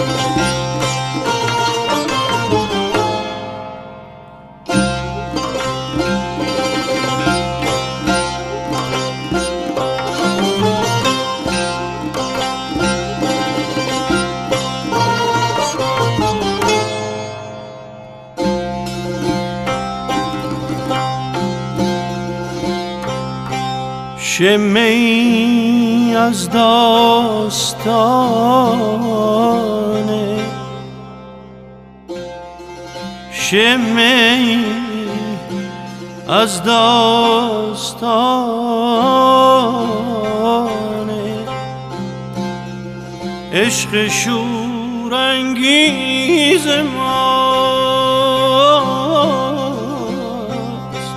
شمعی از داستانه، شمعی از داستانه، عشق شورانگیز ماست.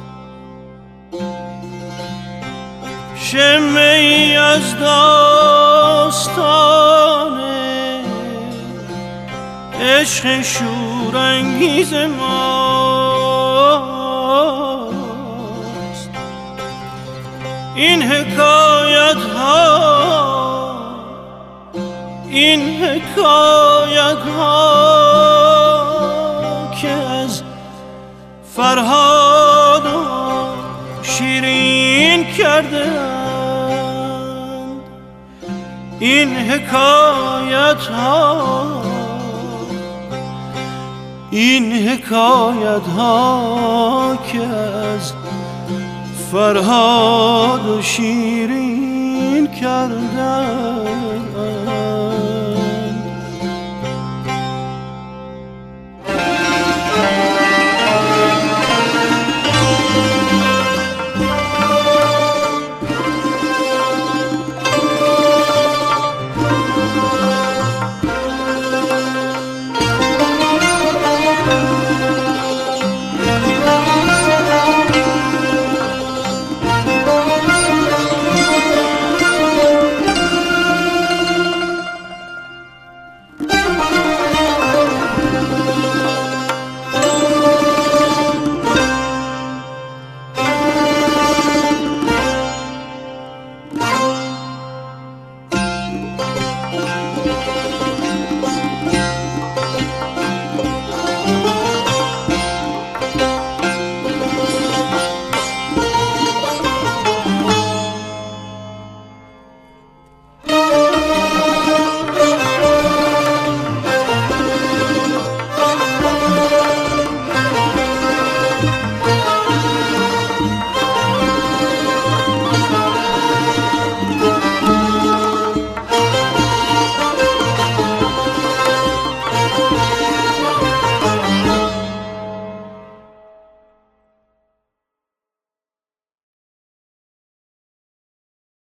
شمعی از داستانه، عشق شورانگیز ماست. این حکایت ها، این حکایت ها که از فرهاد و شیرین کردند، این حکایت ها، این حکایت ها که از فرهاد و شیرین کردند.